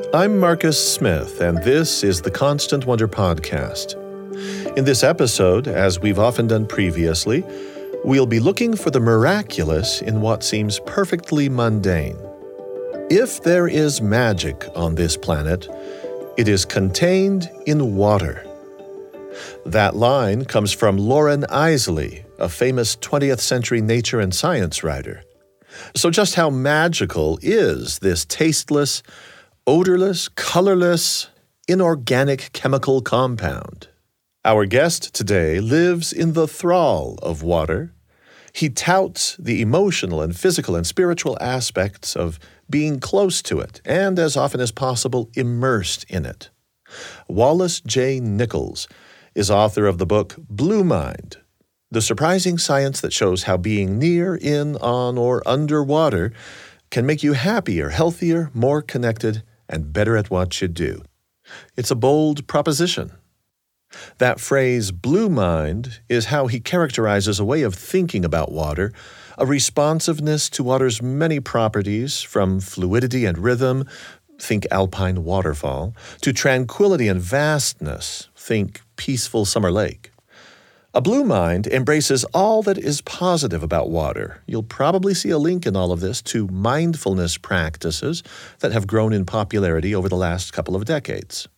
I'm Marcus Smith, and this is the Constant Wonder Podcast. In this episode, as we've often done previously, we'll be looking for the miraculous in what seems perfectly mundane. If there is magic on this planet, it is contained in water. That line comes from Loren Eiseley, a famous 20th century nature and science writer. So just how magical is this tasteless, odorless, colorless, inorganic chemical compound? Our guest today lives in the thrall of water. He touts the emotional and physical and spiritual aspects of being close to it and, as often as possible, immersed in it. Wallace J. Nichols is author of the book Blue Mind, the surprising science that shows how being near, in, on, or underwater can make you happier, healthier, more connected, and better at what you do. It's a bold proposition. That phrase, blue mind, is how he characterizes a way of thinking about water, a responsiveness to water's many properties, from fluidity and rhythm, think alpine waterfall, to tranquility and vastness, think peaceful summer lake. A blue mind embraces all that is positive about water. You'll probably see a link in all of this to mindfulness practices that have grown in popularity over the last couple of decades.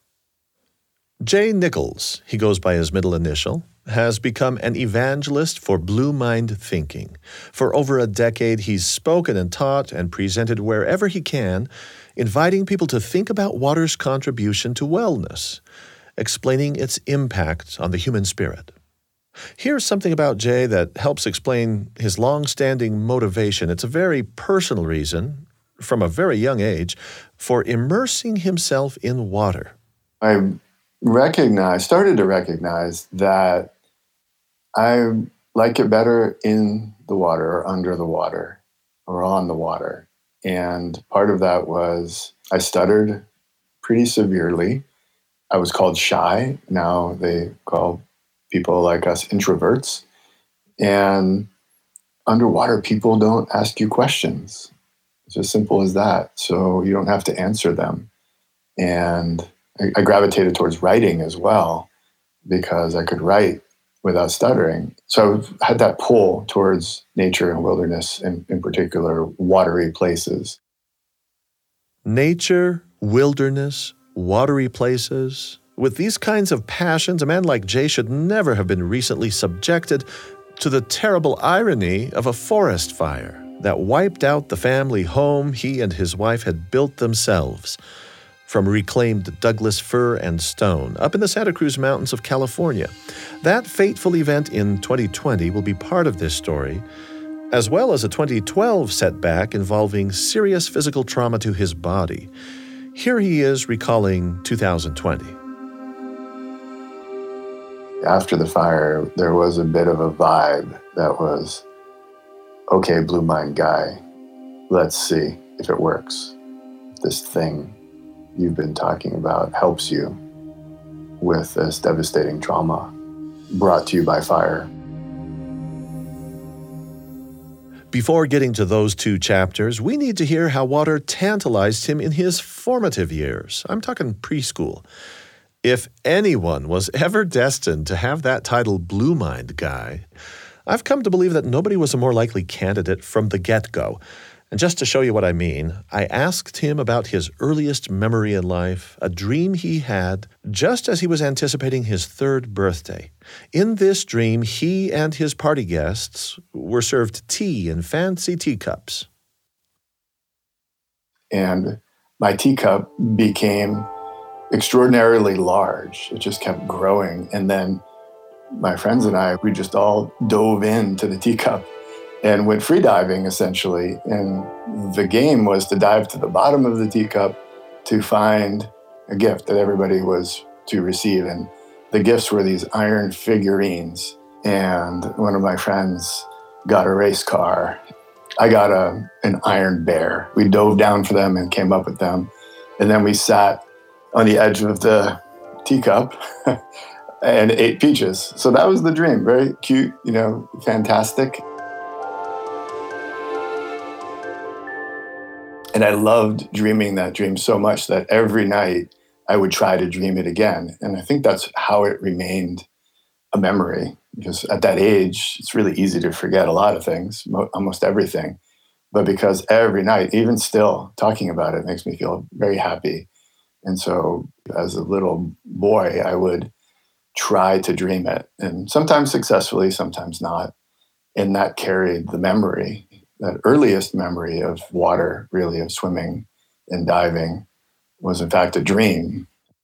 J. Nichols, he goes by his middle initial, has become an evangelist for blue mind thinking. For over a decade, he's spoken and taught and presented wherever he can, inviting people to think about water's contribution to wellness, explaining its impact on the human spirit. Here's something about Jay that helps explain his long-standing motivation. It's a very personal reason, from a very young age, for immersing himself in water. I started to recognize that I like it better in the water or under the water or on the water. And part of that was I stuttered pretty severely. I was called shy. Now they call people like us introverts. And underwater, people don't ask you questions. It's as simple as that. So you don't have to answer them. And I gravitated towards writing as well because I could write without stuttering. So I had that pull towards nature and wilderness, and in particular, watery places. Nature, wilderness, watery places. With these kinds of passions, a man like Jay should never have been recently subjected to the terrible irony of a forest fire that wiped out the family home he and his wife had built themselves from reclaimed Douglas fir and stone up in the Santa Cruz Mountains of California. That fateful event in 2020 will be part of this story, as well as a 2012 setback involving serious physical trauma to his body. Here he is recalling 2020. After the fire, there was a bit of a vibe that was, okay, blue mind guy, let's see if it works. If this thing you've been talking about helps you with this devastating trauma brought to you by fire. Before getting to those two chapters, we need to hear how water tantalized him in his formative years. I'm talking preschool. If anyone was ever destined to have that title Blue Mind guy, I've come to believe that nobody was a more likely candidate from the get-go. And just to show you what I mean, I asked him about his earliest memory in life, a dream he had just as he was anticipating his third birthday. In this dream, he and his party guests were served tea in fancy teacups. And my teacup became extraordinarily large. It just kept growing. And then my friends and I, we just all dove into the teacup and went free diving, essentially. And the game was to dive to the bottom of the teacup to find a gift that everybody was to receive. And the gifts were these iron figurines. And one of my friends got a race car. I got an iron bear. We dove down for them and came up with them. And then we sat on the edge of the teacup and ate peaches. So that was the dream. Very cute, fantastic. And I loved dreaming that dream so much that every night I would try to dream it again. And I think that's how it remained a memory, because at that age, it's really easy to forget a lot of things, almost everything. But because every night, even still talking about it makes me feel very happy. And so as a little boy, I would try to dream it, and sometimes successfully, sometimes not. And that carried the memory, that earliest memory of water, really, of swimming and diving, was in fact a dream.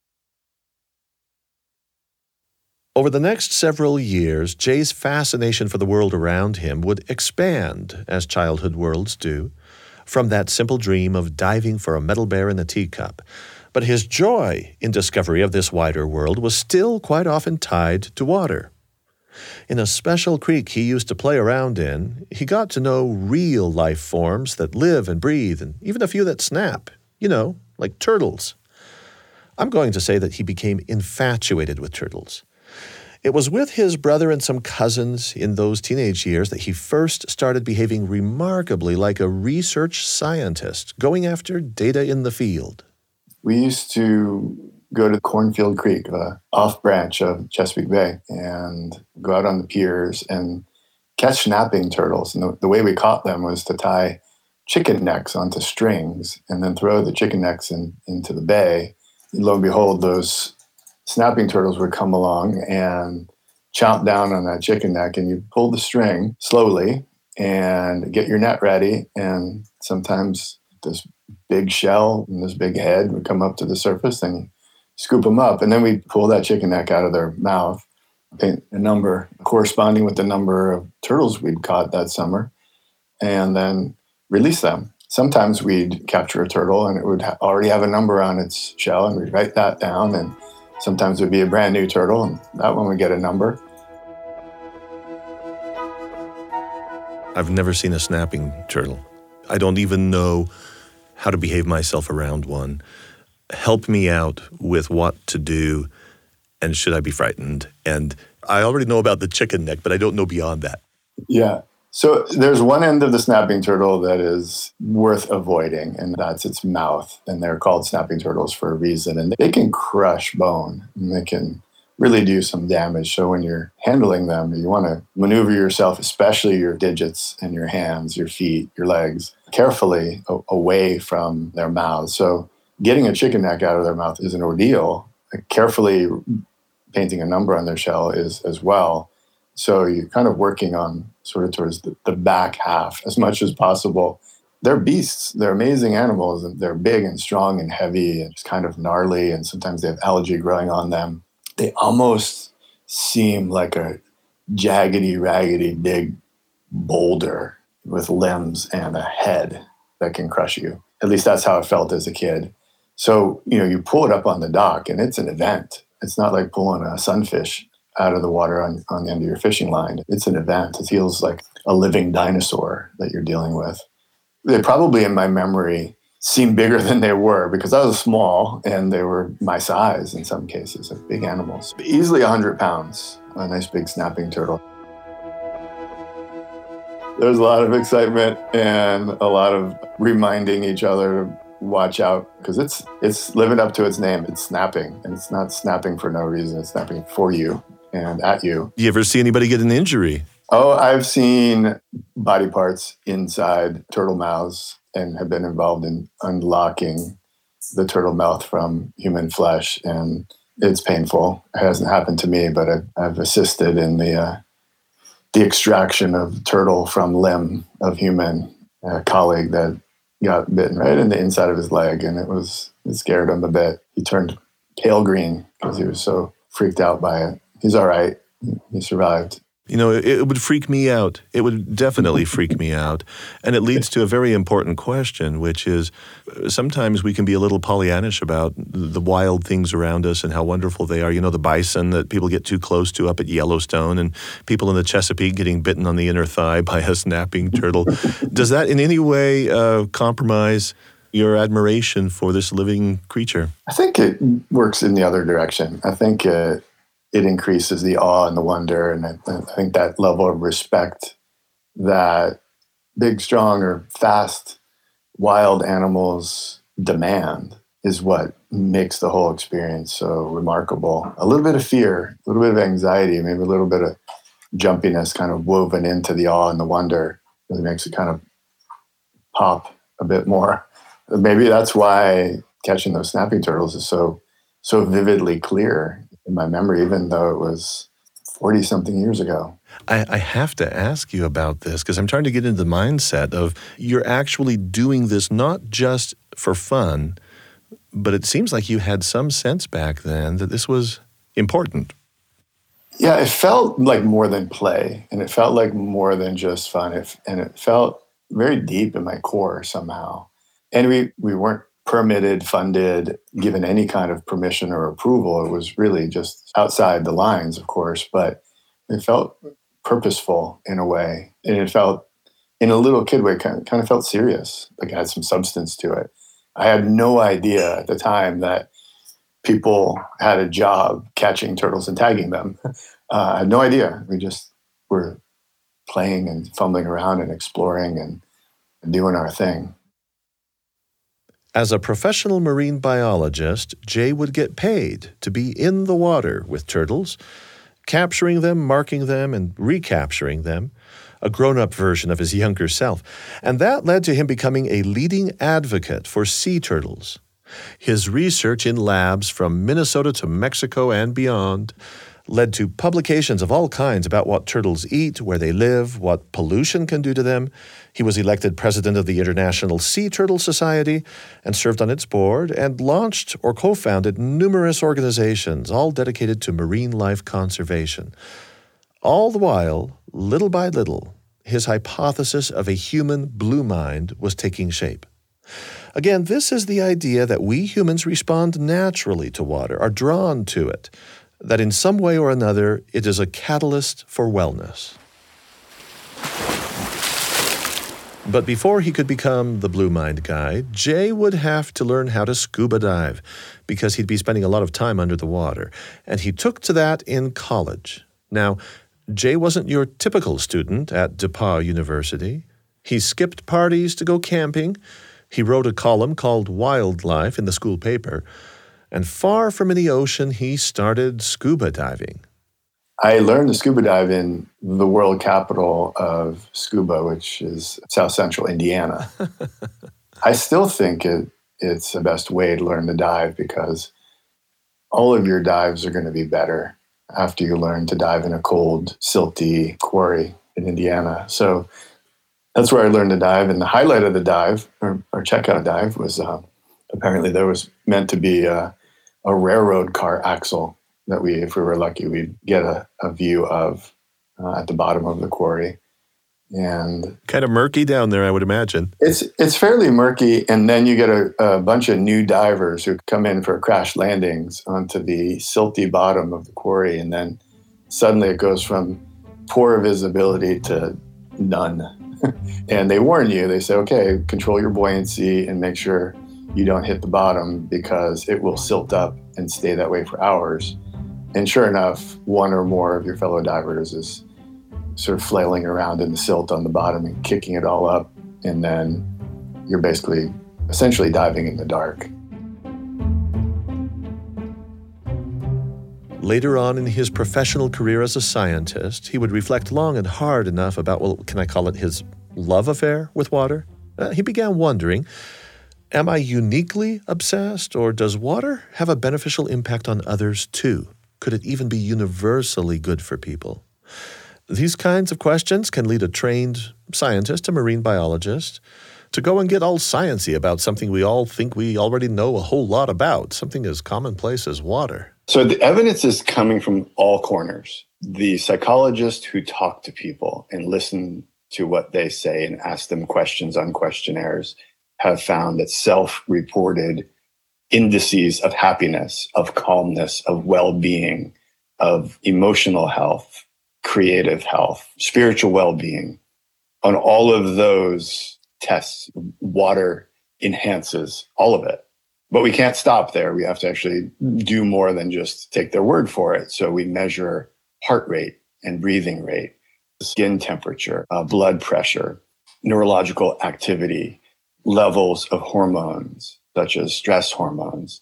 Over the next several years, Jay's fascination for the world around him would expand, as childhood worlds do, from that simple dream of diving for a metal bear in a teacup. But his joy in discovery of this wider world was still quite often tied to water. In a special creek he used to play around in, he got to know real life forms that live and breathe, and even a few that snap, like turtles. I'm going to say that he became infatuated with turtles. It was with his brother and some cousins in those teenage years that he first started behaving remarkably like a research scientist, going after data in the field. We used to go to Cornfield Creek, the off branch of Chesapeake Bay, and go out on the piers and catch snapping turtles. And the way we caught them was to tie chicken necks onto strings and then throw the chicken necks into the bay. And lo and behold, those snapping turtles would come along and chomp down on that chicken neck, and you pull the string slowly and get your net ready. And sometimes this big shell and this big head would come up to the surface, and you scoop them up. And then we pull that chicken neck out of their mouth, paint a number corresponding with the number of turtles we'd caught that summer, and then release them. Sometimes we'd capture a turtle and it would already have a number on its shell, and we'd write that down. And sometimes it would be a brand new turtle, and that one would get a number. I've never seen a snapping turtle. I don't even know how to behave myself around one. Help me out with what to do, and should I be frightened? And I already know about the chicken neck, but I don't know beyond that. Yeah. So there's one end of the snapping turtle that is worth avoiding, and that's its mouth. And they're called snapping turtles for a reason. And they can crush bone, and they can really do some damage. So when you're handling them, you want to maneuver yourself, especially your digits and your hands, your feet, your legs, carefully away from their mouths. So getting a chicken neck out of their mouth is an ordeal. Carefully painting a number on their shell is as well. So you're kind of working on sort of towards the back half as much as possible. They're beasts. They're amazing animals. And they're big and strong and heavy and just kind of gnarly. And sometimes they have algae growing on them. They almost seem like a jaggedy, raggedy, big boulder with limbs and a head that can crush you. At least that's how it felt as a kid. So, you pull it up on the dock and it's an event. It's not like pulling a sunfish out of the water on the end of your fishing line. It's an event. It feels like a living dinosaur that you're dealing with. They probably, in my memory, seemed bigger than they were because I was small and they were my size in some cases, like big animals. Easily 100 pounds, a nice big snapping turtle. There's a lot of excitement and a lot of reminding each other to watch out, because it's living up to its name. It's snapping, and it's not snapping for no reason. It's snapping for you and at you. You ever see anybody get an injury? Oh, I've seen body parts inside turtle mouths and have been involved in unlocking the turtle mouth from human flesh, and it's painful. It hasn't happened to me, but I've assisted in the extraction of turtle from limb of human. A colleague that got bitten right in the inside of his leg, and it scared him a bit. He turned pale green because he was so freaked out by it. He's all right. He survived. It would freak me out. It would definitely freak me out. And it leads to a very important question, which is sometimes we can be a little Pollyannish about the wild things around us and how wonderful they are. The bison that people get too close to up at Yellowstone, and people in the Chesapeake getting bitten on the inner thigh by a snapping turtle. Does that in any way compromise your admiration for this living creature? I think it works in the other direction. I think it increases the awe and the wonder. And I think that level of respect that big, strong, or fast wild animals demand is what makes the whole experience so remarkable. A little bit of fear, a little bit of anxiety, maybe a little bit of jumpiness kind of woven into the awe and the wonder really makes it kind of pop a bit more. Maybe that's why catching those snapping turtles is so vividly clear in my memory, even though it was 40-something years ago. I have to ask you about this because I'm trying to get into the mindset of you're actually doing this not just for fun, but it seems like you had some sense back then that this was important. Yeah, it felt like more than play, and it felt like more than just fun, and it felt very deep in my core somehow. And we weren't permitted, funded, given any kind of permission or approval. It was really just outside the lines, of course, but it felt purposeful in a way. And it felt, in a little kid way, kind of felt serious, like it had some substance to it. I had no idea at the time that people had a job catching turtles and tagging them. I had no idea. We just were playing and fumbling around and exploring and doing our thing. As a professional marine biologist, Jay would get paid to be in the water with turtles, capturing them, marking them, and recapturing them, a grown-up version of his younger self. And that led to him becoming a leading advocate for sea turtles. His research in labs from Minnesota to Mexico and beyond led to publications of all kinds about what turtles eat, where they live, what pollution can do to them. He was elected president of the International Sea Turtle Society and served on its board and launched or co-founded numerous organizations, all dedicated to marine life conservation. All the while, little by little, his hypothesis of a human blue mind was taking shape. Again, this is the idea that we humans respond naturally to water, are drawn to it, that in some way or another it is a catalyst for wellness. But before he could become the Blue Mind guy, Jay would have to learn how to scuba dive because he'd be spending a lot of time under the water. And he took to that in college. Now, Jay wasn't your typical student at DePauw University. He skipped parties to go camping. He wrote a column called Wildlife in the school paper. And far from any ocean, he started scuba diving. I learned to scuba dive in the world capital of scuba, which is South Central Indiana. I still think it's the best way to learn to dive because all of your dives are going to be better after you learn to dive in a cold, silty quarry in Indiana. So that's where I learned to dive. And the highlight of the dive, or checkout dive, was apparently there was meant to be a railroad car axle that if we were lucky, we'd get a view of at the bottom of the quarry. And kind of murky down there, I would imagine. It's fairly murky, and then you get a bunch of new divers who come in for crash landings onto the silty bottom of the quarry, and then suddenly it goes from poor visibility to none. And they warn you, they say, okay, control your buoyancy and make sure you don't hit the bottom because it will silt up and stay that way for hours. And sure enough, one or more of your fellow divers is sort of flailing around in the silt on the bottom and kicking it all up. And then you're essentially diving in the dark. Later on in his professional career as a scientist, he would reflect long and hard enough about, can I call it his love affair with water? He began wondering, am I uniquely obsessed, or does water have a beneficial impact on others too? Could it even be universally good for people? These kinds of questions can lead a trained scientist, a marine biologist, to go and get all sciencey about something we all think we already know a whole lot about, something as commonplace as water. So the evidence is coming from all corners. The psychologists who talk to people and listen to what they say and ask them questions on questionnaires have found that self-reported indices of happiness, of calmness, of well-being, of emotional health, creative health, spiritual well-being, on all of those tests, water enhances all of it. But we can't stop there. We have to actually do more than just take their word for it. So we measure heart rate and breathing rate, skin temperature, blood pressure, neurological activity, levels of hormones, such as stress hormones.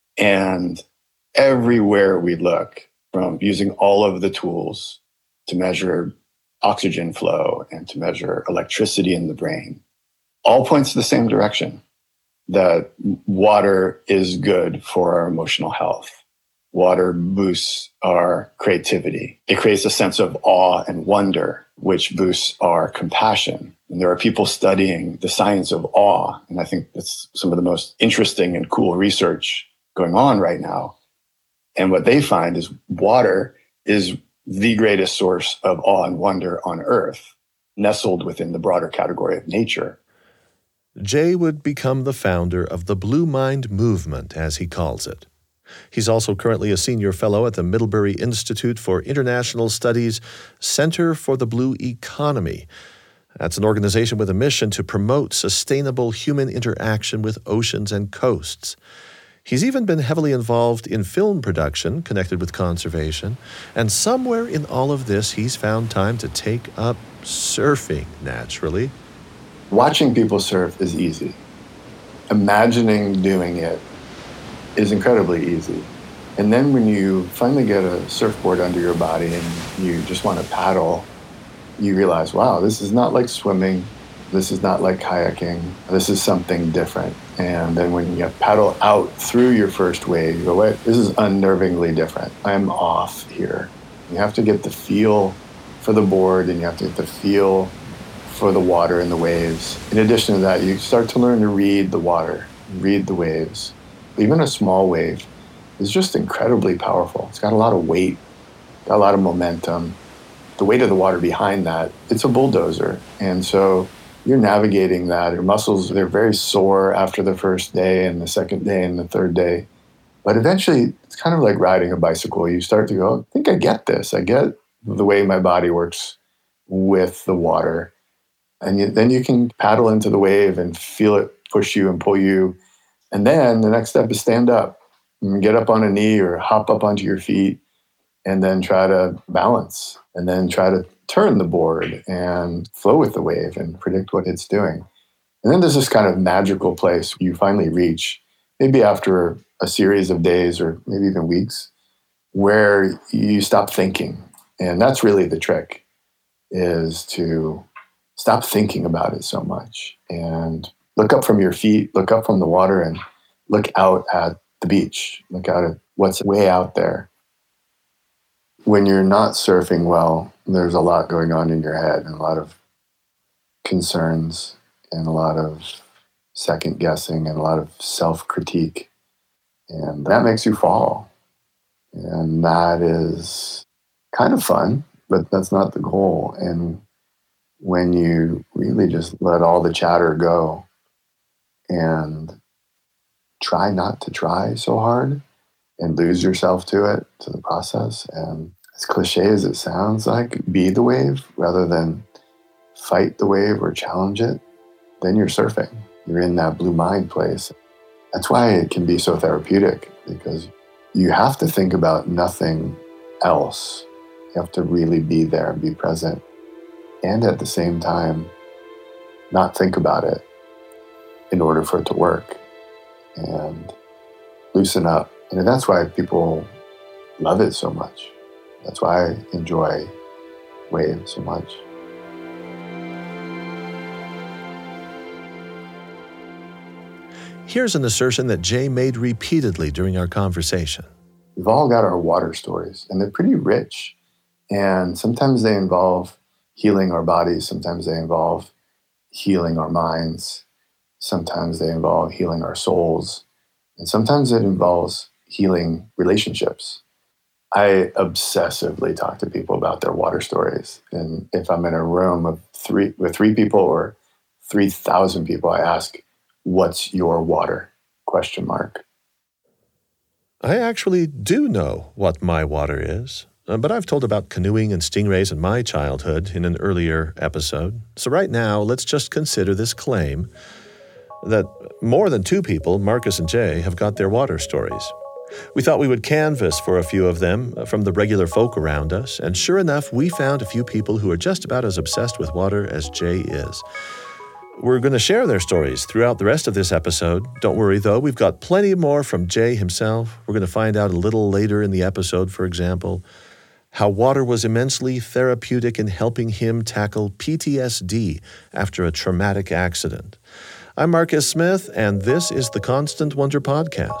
And everywhere we look, from using all of the tools to measure oxygen flow and to measure electricity in the brain, all points to the same direction, that water is good for our emotional health. Water boosts our creativity. It creates a sense of awe and wonder, which boosts our compassion. And there are people studying the science of awe. And I think that's some of the most interesting and cool research going on right now. And what they find is water is the greatest source of awe and wonder on Earth, nestled within the broader category of nature. Jay would become the founder of the Blue Mind Movement, as he calls it. He's also currently a senior fellow at the Middlebury Institute for International Studies Center for the Blue Economy. That's an organization with a mission to promote sustainable human interaction with oceans and coasts. He's even been heavily involved in film production connected with conservation, and somewhere in all of this, he's found time to take up surfing, naturally. Watching people surf is easy. Imagining doing it is incredibly easy. And then when you finally get a surfboard under your body and you just want to paddle, you realize, wow, this is not like swimming. This is not like kayaking. This is something different. And then when you paddle out through your first wave, you go, wait, this is unnervingly different. I'm off here. You have to get the feel for the board, and you have to get the feel for the water and the waves. In addition to that, you start to learn to read the water, read the waves. Even a small wave is just incredibly powerful. It's got a lot of weight, got a lot of momentum. The weight of the water behind that, it's a bulldozer. And so you're navigating that. Your muscles, they're very sore after the first day and the second day and the third day. But eventually, it's kind of like riding a bicycle. You start to go, I think I get this. I get the way my body works with the water. And then you can paddle into the wave and feel it push you and pull you. And then the next step is stand up and get up on a knee or hop up onto your feet and then try to balance and then try to turn the board and flow with the wave and predict what it's doing. And then there's this kind of magical place you finally reach, maybe after a series of days or maybe even weeks, where you stop thinking. And that's really the trick, is to stop thinking about it so much and look up from your feet, look up from the water, and look out at the beach. Look out at what's way out there. When you're not surfing well, there's a lot going on in your head and a lot of concerns and a lot of second guessing and a lot of self-critique. And that makes you fall. And that is kind of fun, but that's not the goal. And when you really just let all the chatter go and try not to try so hard and lose yourself to it, to the process, and as cliche as it sounds, like, be the wave rather than fight the wave or challenge it, then you're surfing. You're in that blue mind place. That's why it can be so therapeutic, because you have to think about nothing else. You have to really be there and be present, and at the same time, not think about it in order for it to work, and loosen up. And that's why people love it so much. That's why I enjoy waves so much. Here's an assertion that Jay made repeatedly during our conversation. We've all got our water stories, and they're pretty rich. And sometimes they involve healing our bodies. Sometimes they involve healing our minds. Sometimes they involve healing our souls. And sometimes it involves healing relationships. I obsessively talk to people about their water stories. And if I'm in a room with three people or 3,000 people, I ask, what's your water? ? I actually do know what my water is, but I've told about canoeing and stingrays in my childhood in an earlier episode. So right now, let's just consider this claim that more than two people, Marcus and Jay, have got their water stories. We thought we would canvass for a few of them from the regular folk around us, and sure enough, we found a few people who are just about as obsessed with water as Jay is. We're going to share their stories throughout the rest of this episode. Don't worry, though. We've got plenty more from Jay himself. We're going to find out a little later in the episode, for example, how water was immensely therapeutic in helping him tackle PTSD after a traumatic accident. I'm Marcus Smith, and this is the Constant Wonder Podcast.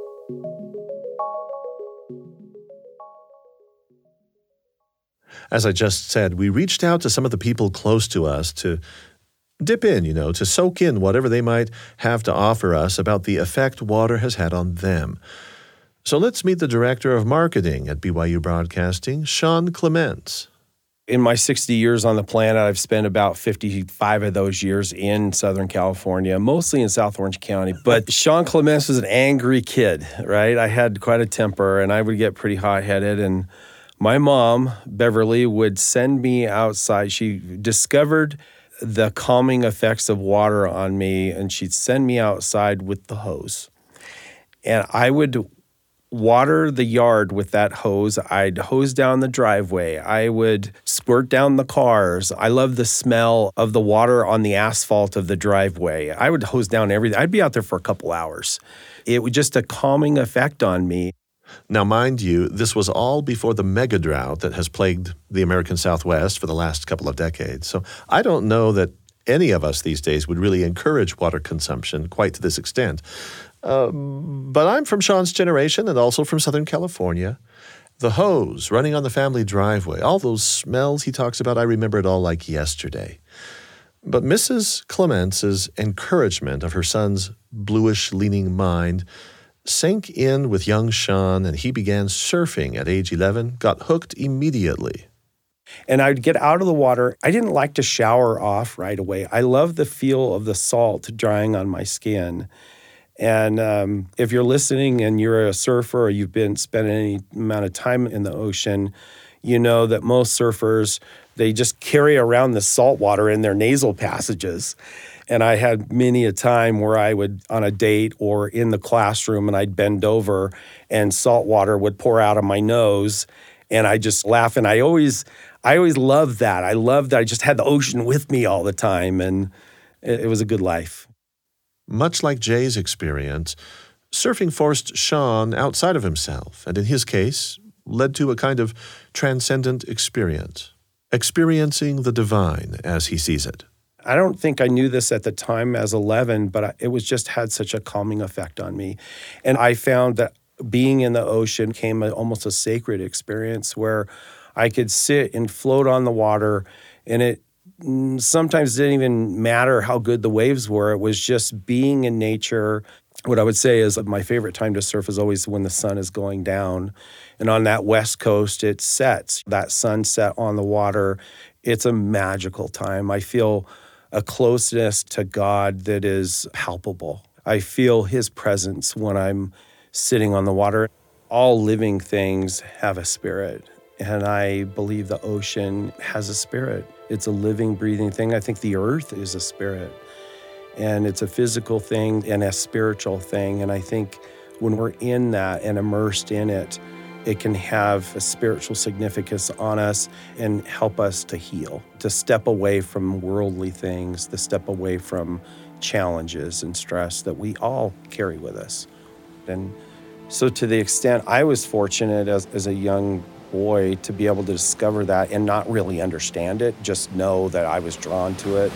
As I just said, we reached out to some of the people close to us to dip in, to soak in whatever they might have to offer us about the effect water has had on them. So let's meet the Director of Marketing at BYU Broadcasting, Sean Clements. In my 60 years on the planet, I've spent about 55 of those years in Southern California, mostly in South Orange County. But Sean Clements was an angry kid, right? I had quite a temper, and I would get pretty hot-headed. And my mom, Beverly, would send me outside. She discovered the calming effects of water on me, and she'd send me outside with the hose. And I would water the yard with that hose. I'd hose down the driveway. I would squirt down the cars. I love the smell of the water on the asphalt of the driveway. I would hose down everything. I'd be out there for a couple hours. It was just a calming effect on me. Now, mind you, this was all before the mega drought that has plagued the American Southwest for the last couple of decades. So I don't know that any of us these days would really encourage water consumption quite to this extent. But I'm from Sean's generation and also from Southern California. The hose running on the family driveway, all those smells he talks about, I remember it all like yesterday. But Mrs. Clements' encouragement of her son's bluish-leaning mind sank in with young Sean, and he began surfing at age 11, got hooked immediately. And I'd get out of the water. I didn't like to shower off right away. I love the feel of the salt drying on my skin. And if you're listening and you're a surfer or you've spent any amount of time in the ocean, you know that most surfers, they just carry around the salt water in their nasal passages. And I had many a time where I would, on a date or in the classroom, and I'd bend over and salt water would pour out of my nose. And I just laugh. And I always loved that. I loved that I just had the ocean with me all the time. And it was a good life. Much like Jay's experience, surfing forced Sean outside of himself, and in his case, led to a kind of transcendent experience, experiencing the divine as he sees it. I don't think I knew this at the time as 11, but it was just had such a calming effect on me. And I found that being in the ocean became almost a sacred experience where I could sit and float on the water, and it sometimes didn't even matter how good the waves were. It was just being in nature. What I would say is my favorite time to surf is always when the sun is going down. And on that west coast, it sets. That sunset on the water, it's a magical time. I feel a closeness to God that is palpable. I feel his presence when I'm sitting on the water. All living things have a spirit, and I believe the ocean has a spirit. It's a living, breathing thing. I think the earth is a spirit, and it's a physical thing and a spiritual thing. And I think when we're in that and immersed in it, it can have a spiritual significance on us and help us to heal, to step away from worldly things, to step away from challenges and stress that we all carry with us. And so to the extent I was fortunate as a young boy to be able to discover that and not really understand it, just know that I was drawn to it.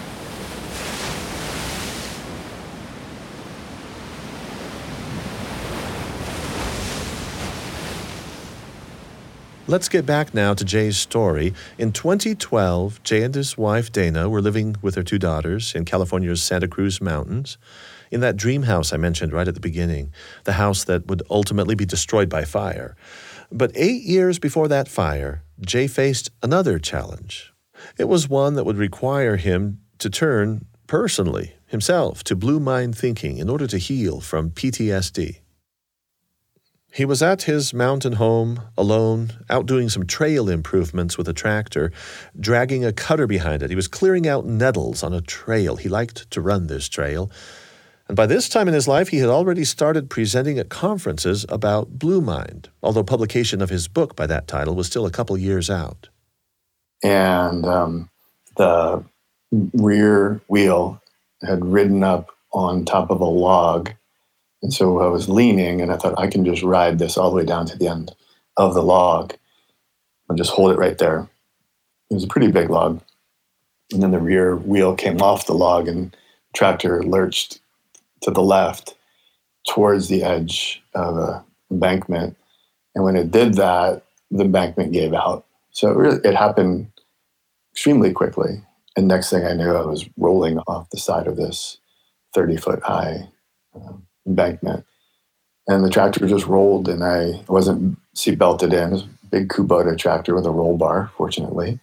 Let's get back now to Jay's story. In 2012, Jay and his wife, Dana, were living with their two daughters in California's Santa Cruz Mountains, in that dream house I mentioned right at the beginning, the house that would ultimately be destroyed by fire. But 8 years before that fire, Jay faced another challenge. It was one that would require him to turn personally, himself, to blue mind thinking in order to heal from PTSD. He was at his mountain home, alone, out doing some trail improvements with a tractor, dragging a cutter behind it. He was clearing out nettles on a trail. He liked to run this trail. And by this time in his life, he had already started presenting at conferences about Blue Mind, although publication of his book by that title was still a couple years out. And the rear wheel had ridden up on top of a log. And so I was leaning, and I thought, I can just ride this all the way down to the end of the log and just hold it right there. It was a pretty big log. And then the rear wheel came off the log, and the tractor lurched to the left towards the edge of an embankment. And when it did that, the embankment gave out. So it happened extremely quickly. And next thing I knew, I was rolling off the side of this 30-foot high embankment. And the tractor just rolled, and I wasn't seat belted in. It was a big Kubota tractor with a roll bar, fortunately.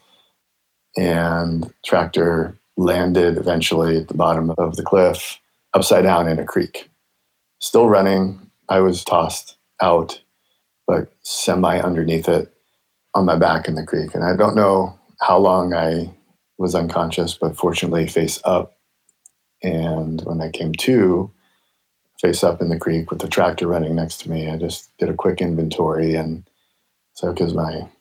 And tractor landed eventually at the bottom of the cliff, upside down in a creek. Still running. I was tossed out, but semi underneath it on my back in the creek. And I don't know how long I was unconscious, but fortunately face up. And when I came to, face up in the creek with the tractor running next to me, I just did a quick inventory. And so, is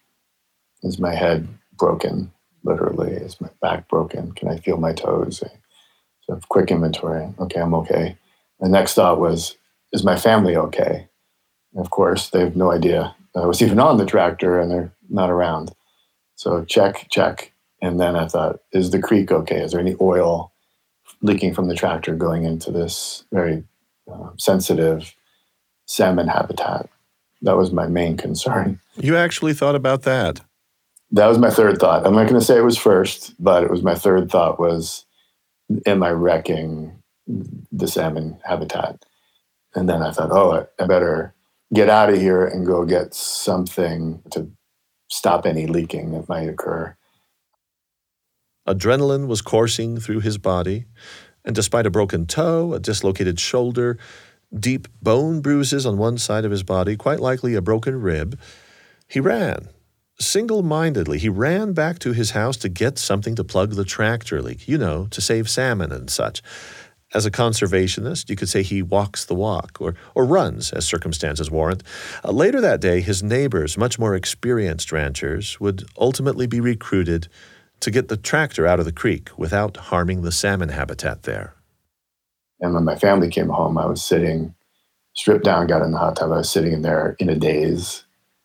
my head broken? Literally, is my back broken? Can I feel my toes? So quick inventory. Okay, I'm okay. The next thought was, is my family okay? And of course, they have no idea that I was even on the tractor, and they're not around. So check. And then I thought, is the creek okay? Is there any oil leaking from the tractor going into this very sensitive salmon habitat? That was my main concern. You actually thought about that? That was my third thought. I'm not going to say it was first, but it was my third thought was, am I wrecking the salmon habitat? And then I thought, I better get out of here and go get something to stop any leaking that might occur. Adrenaline was coursing through his body, and despite a broken toe, a dislocated shoulder, deep bone bruises on one side of his body, quite likely a broken rib, he ran. Single-mindedly, he ran back to his house to get something to plug the tractor leak, to save salmon and such. As a conservationist, you could say he walks the walk, or runs, as circumstances warrant. Later that day, his neighbors, much more experienced ranchers, would ultimately be recruited to get the tractor out of the creek without harming the salmon habitat there. And when my family came home, I was sitting, stripped down, got in the hot tub. I was sitting in there in a daze.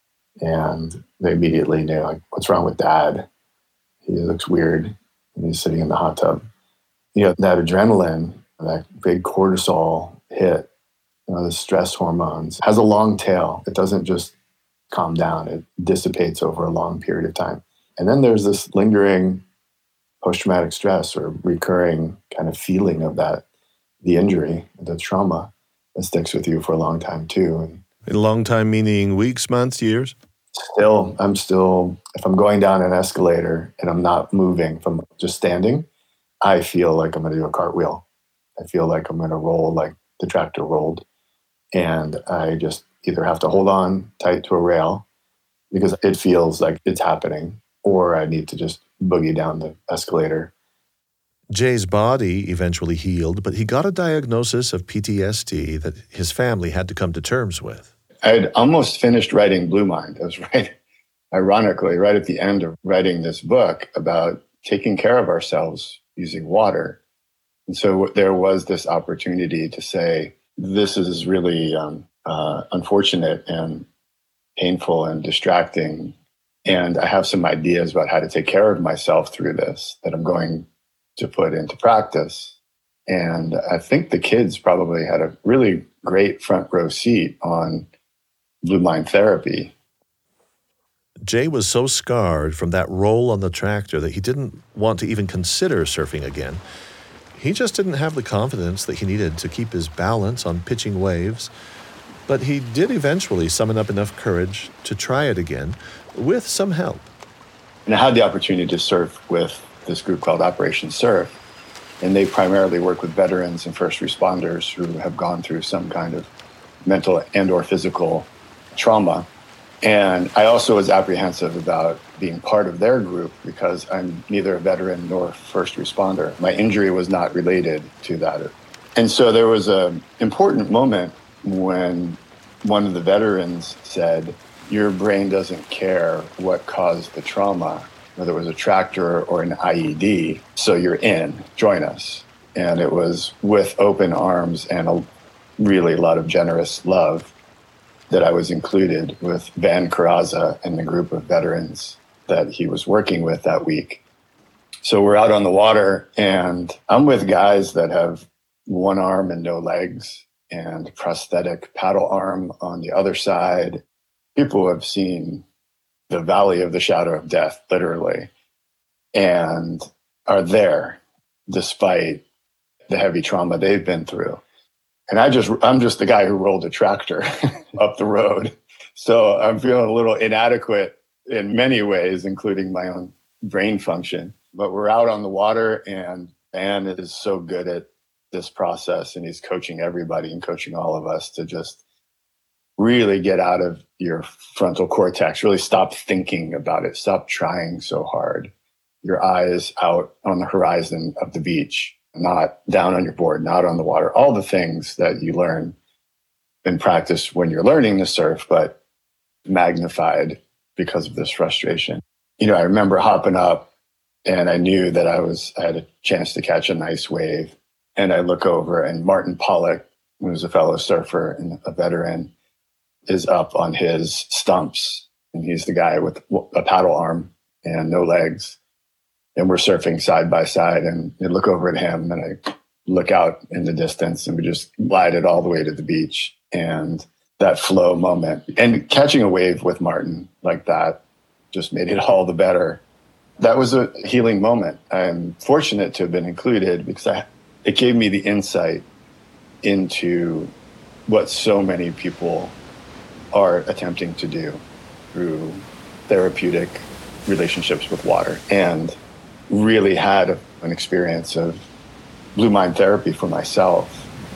And they immediately knew, like, what's wrong with Dad? He looks weird, and he's sitting in the hot tub. That adrenaline, that big cortisol hit, the stress hormones, has a long tail. It doesn't just calm down. It dissipates over a long period of time. And then there's this lingering post-traumatic stress or recurring kind of feeling of that, the injury, the trauma that sticks with you for a long time too. And a long time meaning weeks, months, years? I'm still, if I'm going down an escalator and I'm not moving, if I'm just standing, I feel like I'm going to do a cartwheel. I feel like I'm going to roll like the tractor rolled. And I just either have to hold on tight to a rail because it feels like it's happening, or I need to just boogie down the escalator. Jay's body eventually healed, but he got a diagnosis of PTSD that his family had to come to terms with. I had almost finished writing Blue Mind. I was ironically, right at the end of writing this book about taking care of ourselves using water. And so there was this opportunity to say, this is really unfortunate and painful and distracting. And I have some ideas about how to take care of myself through this that I'm going to put into practice. And I think the kids probably had a really great front row seat on Blue Mind therapy. Jay was so scarred from that roll on the tractor that he didn't want to even consider surfing again. He just didn't have the confidence that he needed to keep his balance on pitching waves. But he did eventually summon up enough courage to try it again with some help. And I had the opportunity to surf with this group called Operation Surf. And they primarily work with veterans and first responders who have gone through some kind of mental and or physical trauma. And I also was apprehensive about being part of their group because I'm neither a veteran nor first responder. My injury was not related to that. And so there was an important moment when one of the veterans said, your brain doesn't care what caused the trauma, whether it was a tractor or an IED, so you're in, join us. And it was with open arms and a really lot of generous love that I was included with Van Carrazza and the group of veterans that he was working with that week. So we're out on the water, and I'm with guys that have one arm and no legs and prosthetic paddle arm on the other side. People have seen the valley of the shadow of death, literally, and are there despite the heavy trauma they've been through. And I'm just the guy who rolled a tractor up the road. So I'm feeling a little inadequate in many ways, including my own brain function. But we're out on the water, and Van is so good at this process, and he's coaching everybody and coaching all of us to just really get out of your frontal cortex, really stop thinking about it, stop trying so hard. Your eyes out on the horizon of the beach, not down on your board, not on the water, all the things that you learn in practice when you're learning to surf, but magnified because of this frustration. You know, I remember hopping up, and I knew that I had a chance to catch a nice wave. And I look over, and Martin Pollock, who's a fellow surfer and a veteran, is up on his stumps. And he's the guy with a paddle arm and no legs. And we're surfing side by side, and I look over at him, and I look out in the distance, and we just glided all the way to the beach. And that flow moment and catching a wave with Martin like that just made it all the better. That was a healing moment. I'm fortunate to have been included because it gave me the insight into what so many people are attempting to do through therapeutic relationships with water, and really had an experience of blue mind therapy for myself.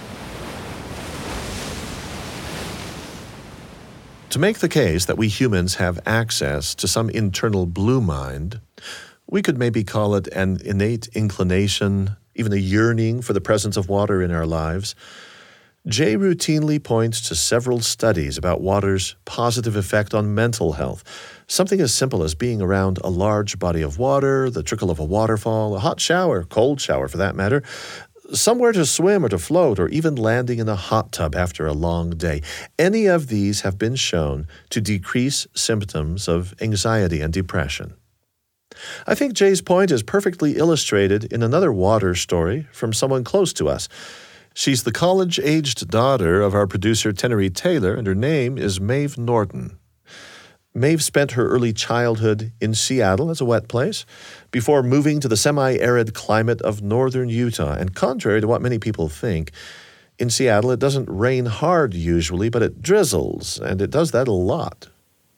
To make the case that we humans have access to some internal blue mind, we could maybe call it an innate inclination, even a yearning for the presence of water in our lives. Jay routinely points to several studies about water's positive effect on mental health. Something as simple as being around a large body of water, the trickle of a waterfall, a hot shower, cold shower for that matter, somewhere to swim or to float, or even landing in a hot tub after a long day. Any of these have been shown to decrease symptoms of anxiety and depression. I think Jay's point is perfectly illustrated in another water story from someone close to us. She's the college-aged daughter of our producer Tenery Taylor, and her name is Maeve Norton. Maeve spent her early childhood in Seattle as a wet place before moving to the semi-arid climate of northern Utah. And contrary to what many people think, in Seattle it doesn't rain hard usually, but it drizzles, and it does that a lot.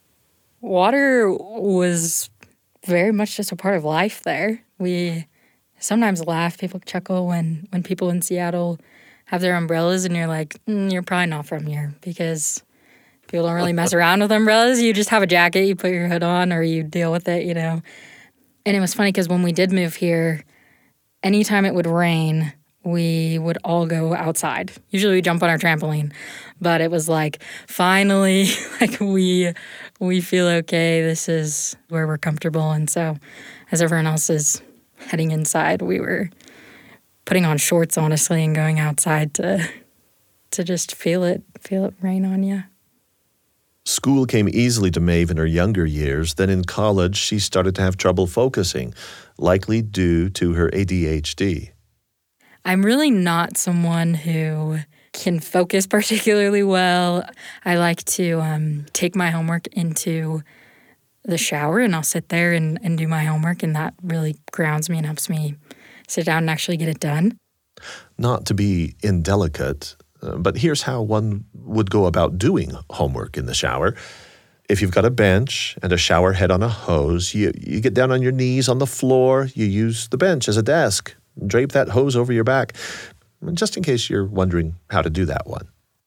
Water was very much just a part of life there. We sometimes laugh, people chuckle when people in Seattle have their umbrellas, and you're like, you're probably not from here, because people don't really mess around with umbrellas. You just have a jacket, you put your hood on, or you deal with it, you know. And it was funny because when we did move here, anytime it would rain, we would all go outside. Usually we jump on our trampoline, but it was like, finally, like we feel okay. This is where we're comfortable. And so as everyone else is heading inside, we were putting on shorts, honestly, and going outside to just feel it rain on you. School came easily to Maeve in her younger years. Then in college, she started to have trouble focusing, likely due to her ADHD. I'm really not someone who can focus particularly well. I like to take my homework into the shower, and I'll sit there and do my homework, and that really grounds me and helps me sit down and actually get it done. Not to be indelicate, but here's how one would go about doing homework in the shower. If you've got a bench and a shower head on a hose, you get down on your knees on the floor, you use the bench as a desk, drape that hose over your back, just in case you're wondering how to do that one.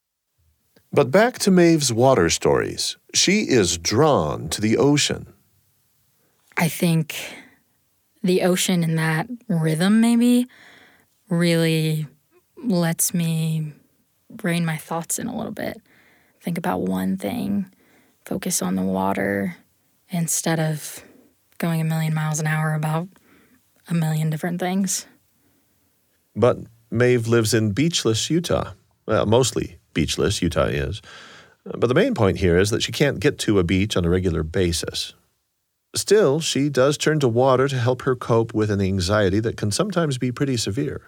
But back to Maeve's water stories. She is drawn to the ocean. I think the ocean and that rhythm maybe really lets me rein my thoughts in a little bit. Think about one thing, focus on the water instead of going a million miles an hour about a million different things. But Maeve lives in beachless Utah. Well, mostly beachless, Utah is. But the main point here is that she can't get to a beach on a regular basis. Still, she does turn to water to help her cope with an anxiety that can sometimes be pretty severe.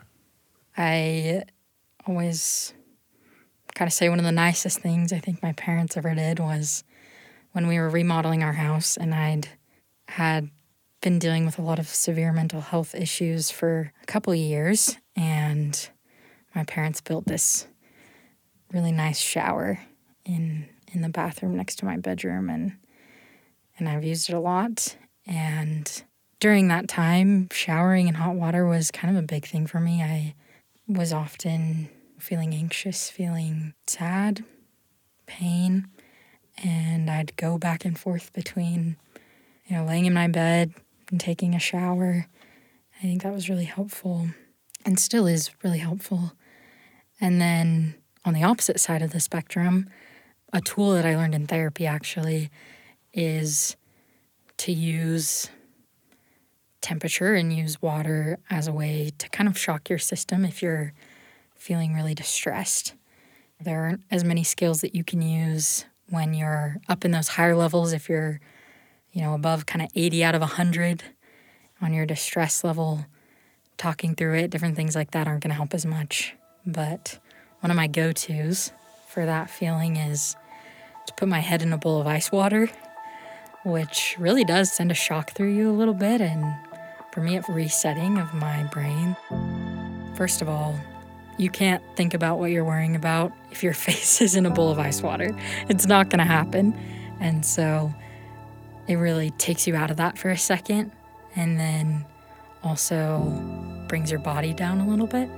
I always kind of say one of the nicest things I think my parents ever did was when we were remodeling our house, and I'd had been dealing with a lot of severe mental health issues for a couple of years, and my parents built this really nice shower in the bathroom next to my bedroom, and I've used it a lot. And during that time, showering in hot water was kind of a big thing for me. I was often feeling anxious, feeling sad, pain, and I'd go back and forth between, laying in my bed and taking a shower. I think that was really helpful and still is really helpful. And then on the opposite side of the spectrum, a tool that I learned in therapy actually is to use temperature and use water as a way to kind of shock your system if you're feeling really distressed. There aren't as many skills that you can use when you're up in those higher levels. If you're, above kind of 80 out of 100 on your distress level, talking through it, different things like that aren't going to help as much. But one of my go-tos for that feeling is to put my head in a bowl of ice water, which really does send a shock through you a little bit, and for me, it's resetting of my brain. First of all, you can't think about what you're worrying about if your face is in a bowl of ice water. It's not going to happen. And so it really takes you out of that for a second, and then also brings your body down a little bit.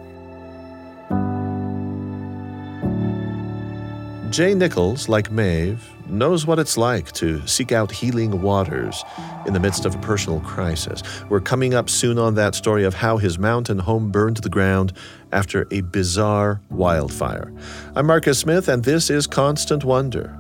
Jay Nichols, like Maeve, knows what it's like to seek out healing waters in the midst of a personal crisis. We're coming up soon on that story of how his mountain home burned to the ground after a bizarre wildfire. I'm Marcus Smith, and this is Constant Wonder.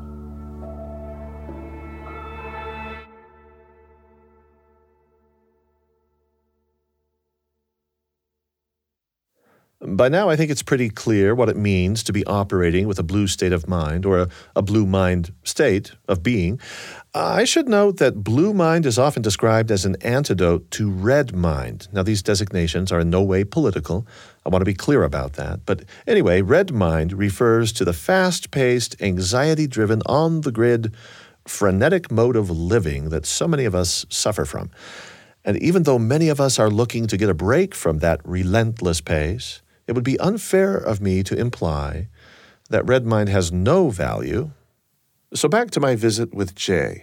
By now, I think it's pretty clear what it means to be operating with a blue state of mind, or a blue mind state of being. I should note that blue mind is often described as an antidote to red mind. Now, these designations are in no way political. I want to be clear about that. But anyway, red mind refers to the fast-paced, anxiety-driven, on-the-grid, frenetic mode of living that so many of us suffer from. And even though many of us are looking to get a break from that relentless pace, it would be unfair of me to imply that red mind has no value. So back to my visit with Jay.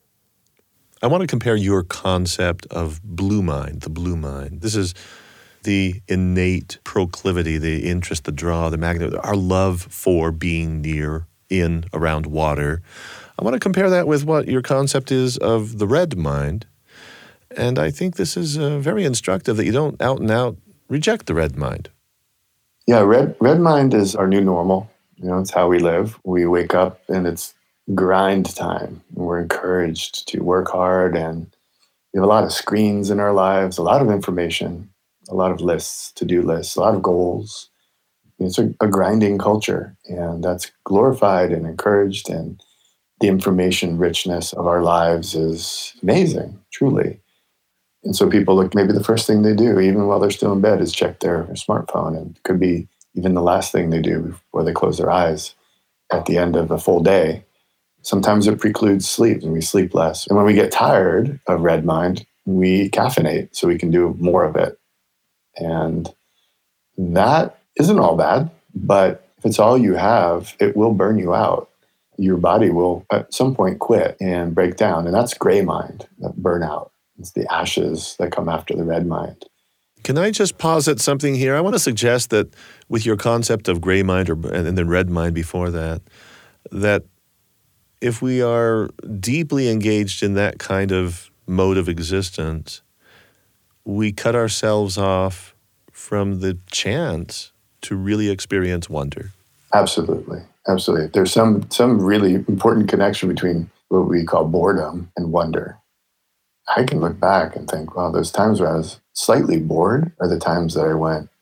I want to compare your concept of blue mind, the blue mind. This is the innate proclivity, the interest, the draw, the magnet, our love for being near, in, around water. I want to compare that with what your concept is of the red mind. And I think this is very instructive that you don't out and out reject the red mind. Yeah, red mind is our new normal. It's how we live. We wake up and it's grind time. We're encouraged to work hard, and we have a lot of screens in our lives, a lot of information, a lot of lists, to-do lists, a lot of goals. It's a grinding culture, and that's glorified and encouraged, and the information richness of our lives is amazing, truly. And so people look, maybe the first thing they do, even while they're still in bed, is check their smartphone. And it could be even the last thing they do before they close their eyes at the end of a full day. Sometimes it precludes sleep, and we sleep less. And when we get tired of red mind, we caffeinate so we can do more of it. And that isn't all bad, but if it's all you have, it will burn you out. Your body will at some point quit and break down. And that's gray mind, that burnout. It's the ashes that come after the red mind. Can I just posit something here? I want to suggest that with your concept of gray mind and then red mind before that, that if we are deeply engaged in that kind of mode of existence, we cut ourselves off from the chance to really experience wonder. Absolutely. Absolutely. There's some really important connection between what we call boredom and wonder. I can look back and think, wow, those times where I was slightly bored are the times that I went,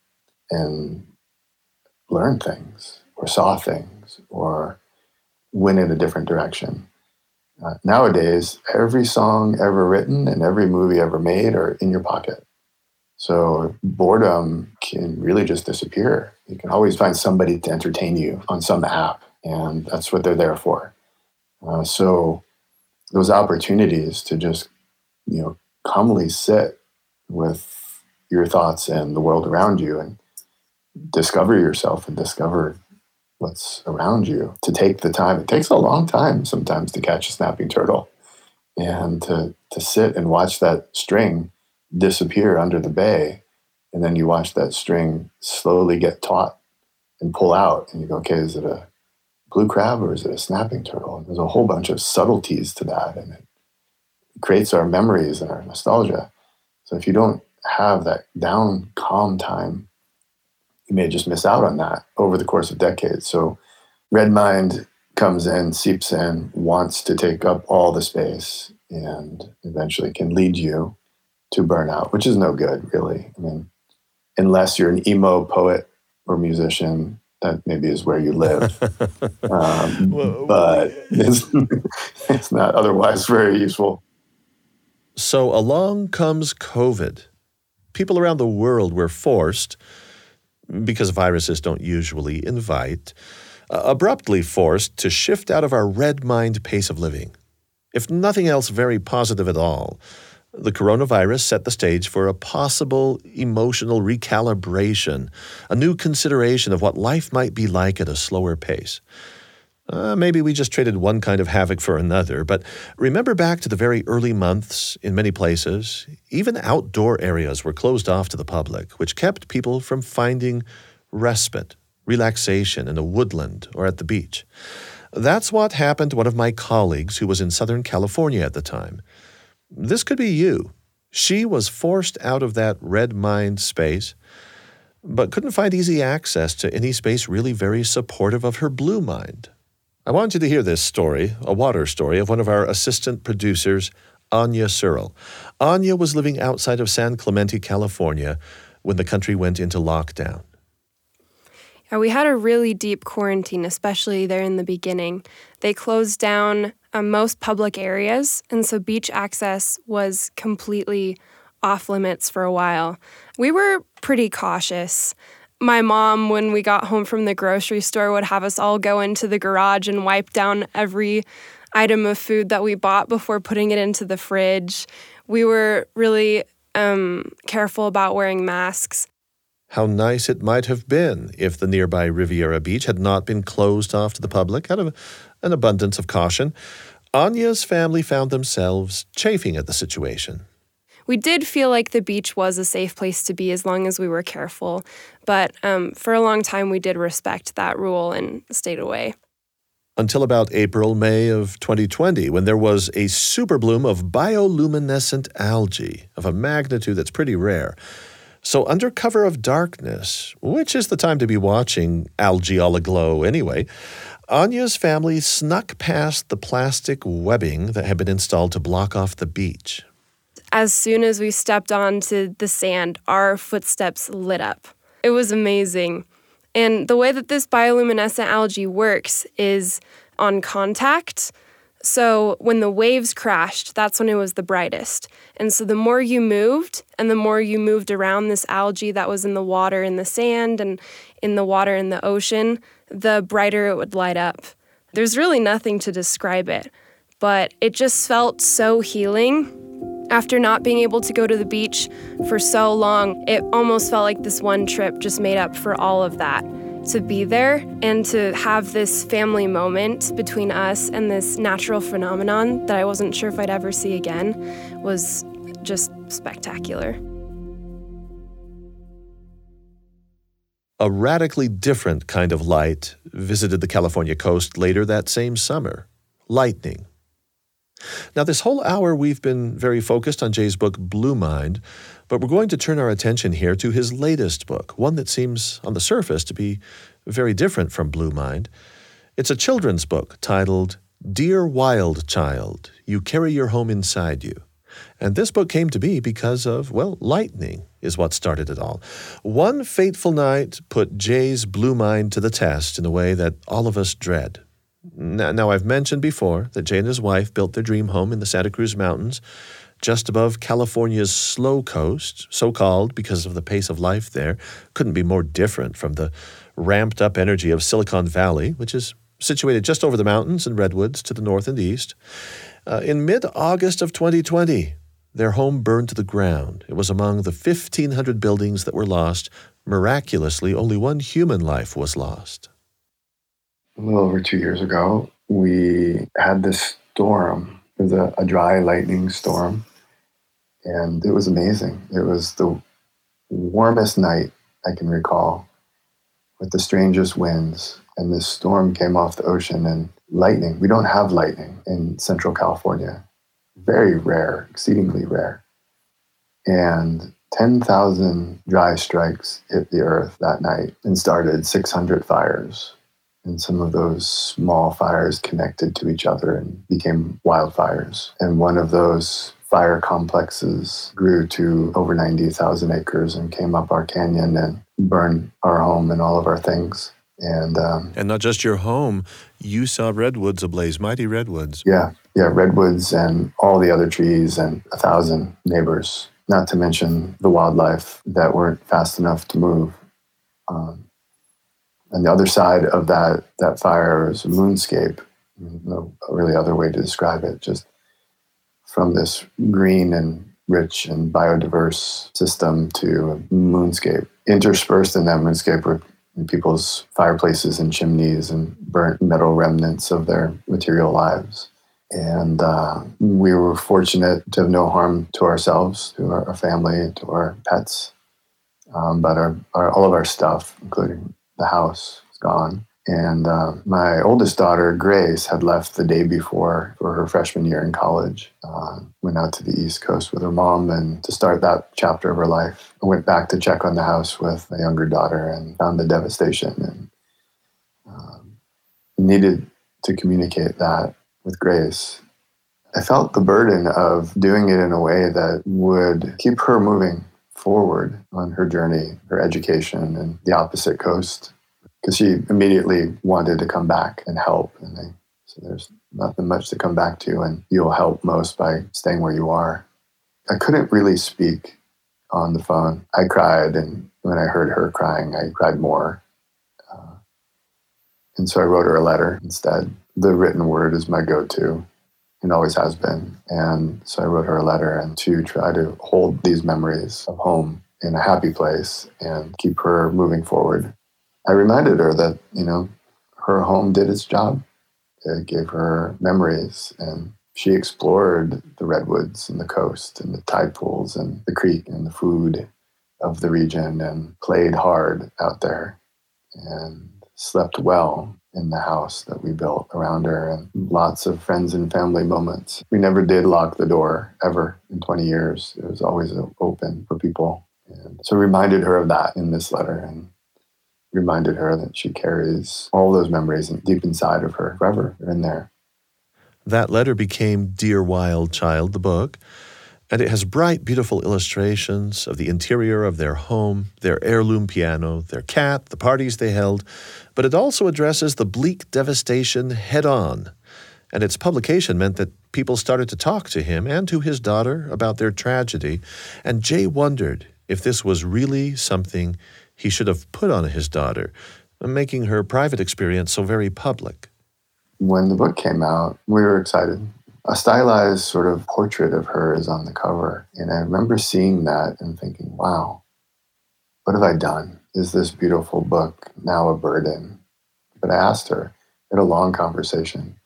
and learned things or saw things or went in a different direction. Nowadays, every song ever written and every movie ever made are in your pocket. So boredom can really just disappear. You can always find somebody to entertain you on some app, and that's what they're there for. So those opportunities to just, calmly sit with your thoughts and the world around you and discover yourself and discover what's around you, to take the time. It takes a long time sometimes to catch a snapping turtle, and to sit and watch that string disappear under the bay, and then you watch that string slowly get taut and pull out, and you go, okay, is it a blue crab or is it a snapping turtle? And there's a whole bunch of subtleties to that, and it creates our memories and our nostalgia. So if you don't have that down, calm time, you may just miss out on that over the course of decades. So Red Mind comes in, seeps in, wants to take up all the space, and eventually can lead you to burnout, which is no good, really. I mean, unless you're an emo poet or musician, that maybe is where you live. But it's not otherwise very useful. So along comes COVID. People around the world were forced, because viruses don't usually invite, abruptly forced to shift out of our red mind pace of living. If nothing else very positive at all, the coronavirus set the stage for a possible emotional recalibration, a new consideration of what life might be like at a slower pace. Maybe we just traded one kind of havoc for another, but remember back to the very early months in many places, even outdoor areas were closed off to the public, which kept people from finding respite, relaxation in a woodland or at the beach. That's what happened to one of my colleagues who was in Southern California at the time. This could be you. She was forced out of that red mind space, but couldn't find easy access to any space really very supportive of her blue mind. I want you to hear this story, a water story, of one of our assistant producers, Anya Searle. Anya was living outside of San Clemente, California, when the country went into lockdown. Yeah, we had a really deep quarantine, especially there in the beginning. They closed down most public areas, and so beach access was completely off limits for a while. We were pretty cautious. My mom, when we got home from the grocery store, would have us all go into the garage and wipe down every item of food that we bought before putting it into the fridge. We were really careful about wearing masks. How nice it might have been if the nearby Riviera Beach had not been closed off to the public out of an abundance of caution. Anya's family found themselves chafing at the situation. We did feel like the beach was a safe place to be as long as we were careful, but for a long time we did respect that rule and stayed away. Until about April, May of 2020, when there was a super bloom of bioluminescent algae of a magnitude that's pretty rare. So under cover of darkness, which is the time to be watching algae all aglow anyway, Anya's family snuck past the plastic webbing that had been installed to block off the beach. As soon as we stepped onto the sand, our footsteps lit up. It was amazing. And the way that this bioluminescent algae works is on contact. So when the waves crashed, that's when it was the brightest. And so the more you moved, and the more you moved around this algae that was in the water, in the sand, and in the water in the ocean, the brighter it would light up. There's really nothing to describe it, but it just felt so healing. After not being able to go to the beach for so long, it almost felt like this one trip just made up for all of that. To be there and to have this family moment between us and this natural phenomenon that I wasn't sure if I'd ever see again was just spectacular. A radically different kind of light visited the California coast later that same summer, lightning. Now, this whole hour we've been very focused on Jay's book, Blue Mind, but we're going to turn our attention here to his latest book, one that seems on the surface to be very different from Blue Mind. It's a children's book titled Dear Wild Child, You Carry Your Home Inside You. And this book came to be because of, lightning. is what started it all. One fateful night put Jay's blue mind to the test in a way that all of us dread. Now, I've mentioned before that Jay and his wife built their dream home in the Santa Cruz Mountains, just above California's slow coast, so-called because of the pace of life there. Couldn't be more different from the ramped-up energy of Silicon Valley, which is situated just over the mountains and redwoods to the north and east. In mid-August of 2020, their home burned to the ground. It was among the 1,500 buildings that were lost. Miraculously, only one human life was lost. A little over 2 years ago, we had this storm. It was a dry lightning storm, and it was amazing. It was the warmest night I can recall, with the strangest winds. And this storm came off the ocean, and lightning. We don't have lightning in Central California. Very rare, exceedingly rare. And 10,000 dry strikes hit the earth that night and started 600 fires. And some of those small fires connected to each other and became wildfires. And one of those fire complexes grew to over 90,000 acres and came up our canyon and burned our home and all of our things. And not just your home, you saw redwoods ablaze, mighty redwoods. Yeah, redwoods and all the other trees and 1,000 neighbors, not to mention the wildlife that weren't fast enough to move. And the other side of that fire is a moonscape. No really other way to describe it. Just from this green and rich and biodiverse system to a moonscape. Interspersed in that moonscape were people's fireplaces and chimneys and burnt metal remnants of their material lives. And we were fortunate to have no harm to ourselves, to our family, to our pets. But all of our stuff, including the house, was gone. And my oldest daughter, Grace, had left the day before for her freshman year in college. Went out to the East Coast with her mom and to start that chapter of her life. I went back to check on the house with my younger daughter and found the devastation and needed to communicate that with Grace. I felt the burden of doing it in a way that would keep her moving forward on her journey, her education, and the opposite coast. Because she immediately wanted to come back and help. And so there's nothing much to come back to, and you'll help most by staying where you are. I couldn't really speak on the phone. I cried, and when I heard her crying, I cried more. And so I wrote her a letter instead. The written word is my go-to, and always has been. And so I wrote her a letter and to try to hold these memories of home in a happy place and keep her moving forward. I reminded her that, her home did its job. It gave her memories, and she explored the redwoods and the coast and the tide pools and the creek and the food of the region and played hard out there and slept well in the house that we built around her, and lots of friends and family moments. We never did lock the door, ever, in 20 years. It was always open for people. And so I reminded her of that in this letter, and reminded her that she carries all those memories deep inside of her forever. They're in there. That letter became Dear Wild Child, the book, and it has bright, beautiful illustrations of the interior of their home, their heirloom piano, their cat, the parties they held, but it also addresses the bleak devastation head-on. And its publication meant that people started to talk to him and to his daughter about their tragedy, and Jay wondered if this was really something he should have put on his daughter, making her private experience so very public. When the book came out, we were excited. A stylized sort of portrait of her is on the cover. And I remember seeing that and thinking, wow, what have I done? Is this beautiful book now a burden? But I asked her, we had a long conversation.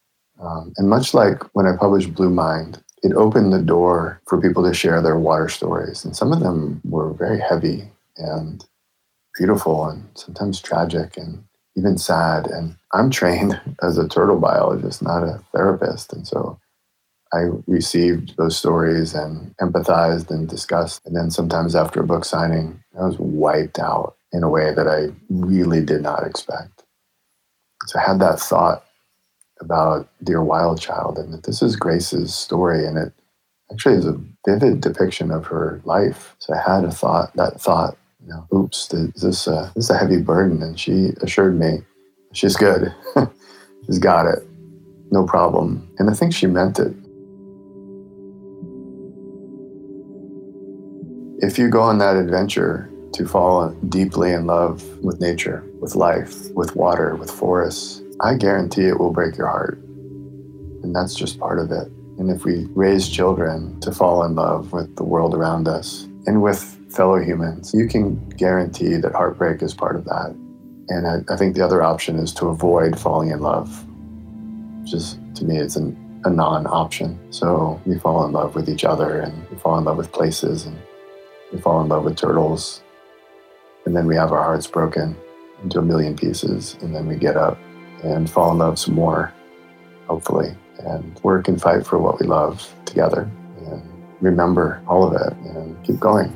And much like when I published Blue Mind, it opened the door for people to share their water stories. And some of them were very heavy and beautiful and sometimes tragic and even sad. And I'm trained as a turtle biologist, not a therapist. And so I received those stories and empathized and discussed. And then sometimes after a book signing, I was wiped out in a way that I really did not expect. So I had that thought about Dear Wild Child and that this is Grace's story. And actually is a vivid depiction of her life. So I had that thought, oops, this is a heavy burden. And she assured me, she's good. She's got it. No problem. And I think she meant it. If you go on that adventure to fall deeply in love with nature, with life, with water, with forests, I guarantee it will break your heart. And that's just part of it. And if we raise children to fall in love with the world around us and with fellow humans, you can guarantee that heartbreak is part of that. And I think the other option is to avoid falling in love. Just, to me, it's a non-option. So we fall in love with each other, and we fall in love with places, and we fall in love with turtles. And then we have our hearts broken into a million pieces, and then we get up and fall in love some more, hopefully, and work and fight for what we love together, and remember all of it, and keep going.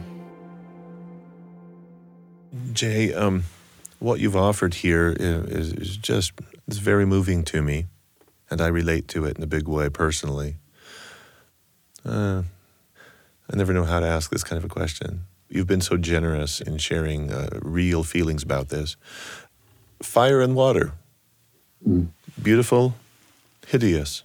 Jay, what you've offered here is very moving to me, and I relate to it in a big way personally. I never know how to ask this kind of a question. You've been so generous in sharing real feelings about this. Fire and water. Beautiful, hideous.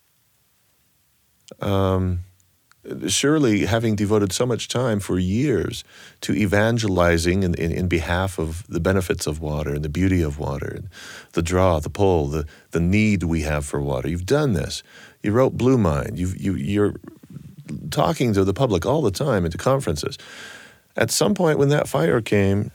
Surely, having devoted so much time for years to evangelizing in behalf of the benefits of water and the beauty of water, and the draw, the pull, the need we have for water, you've done this. You wrote Blue Mind. You're talking to the public all the time and to conferences. At some point when that fire came,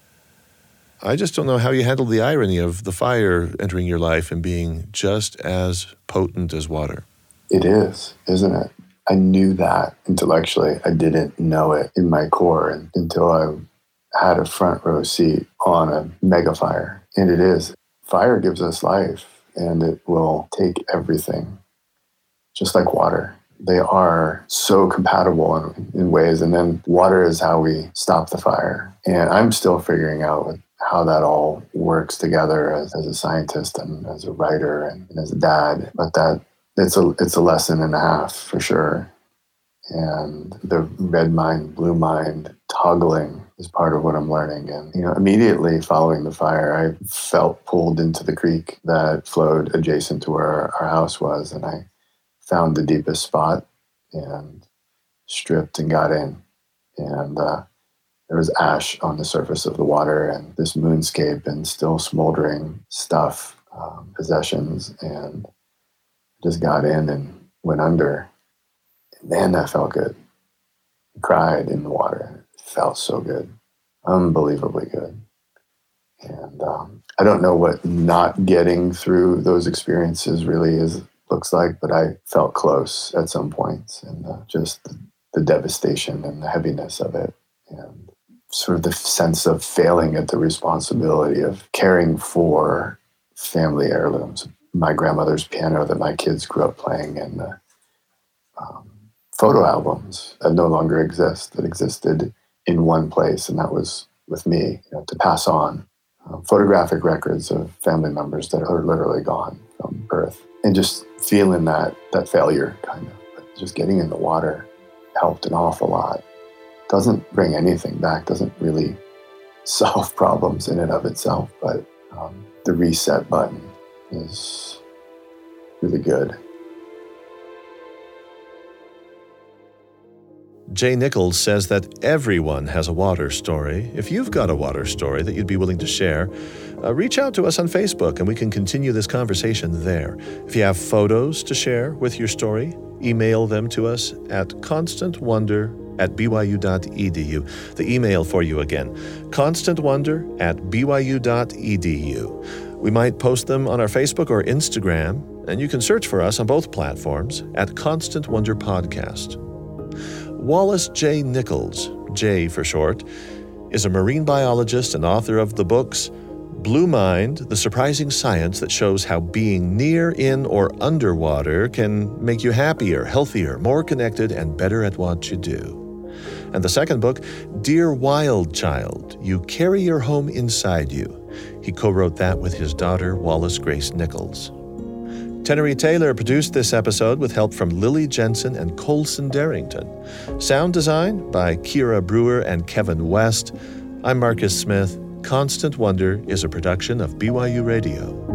I just don't know how you handled the irony of the fire entering your life and being just as potent as water. It is, isn't it? I knew that intellectually. I didn't know it in my core until I had a front row seat on a mega fire. And it is. Fire gives us life, and it will take everything, just like water. They are so compatible in ways. And then water is how we stop the fire. And I'm still figuring out how that all works together as a scientist and as a writer and as a dad. But it's a lesson and a half for sure. And the red mind, blue mind toggling is part of what I'm learning. And immediately following the fire, I felt pulled into the creek that flowed adjacent to where our house was, and I found the deepest spot and stripped and got in. And there was ash on the surface of the water and this moonscape and still smoldering stuff, possessions, and just got in and went under. And man, that felt good. I cried in the water. It felt so good. Unbelievably good. And I don't know what not getting through those experiences really looks like, but I felt close at some points, and just the devastation and the heaviness of it, and sort of the sense of failing at the responsibility of caring for family heirlooms. My grandmother's piano that my kids grew up playing, and the photo albums that no longer exist, that existed in one place, and that was with me, to pass on. Photographic records of family members that are literally gone from birth. And just feeling that failure, kind of. But just getting in the water helped an awful lot. Doesn't bring anything back, doesn't really solve problems in and of itself, but the reset button is really good. Jay Nichols says that everyone has a water story. If you've got a water story that you'd be willing to share, reach out to us on Facebook and we can continue this conversation there. If you have photos to share with your story, email them to us at constantwonder@byu.edu. The email for you again, constantwonder@byu.edu. We might post them on our Facebook or Instagram, and you can search for us on both platforms at Constant Wonder Podcast. Wallace J. Nichols, J for short, is a marine biologist and author of the books Blue Mind, The Surprising Science That Shows How Being Near, In, or Underwater Can Make You Happier, Healthier, More Connected, and Better at What You Do. And the second book, Dear Wild Child, You Carry Your Home Inside You. He co-wrote that with his daughter, Wallace Grace Nichols. Tenery Taylor produced this episode with help from Lily Jensen and Colson Darrington. Sound design by Kira Brewer and Kevin West. I'm Marcus Smith. Constant Wonder is a production of BYU Radio.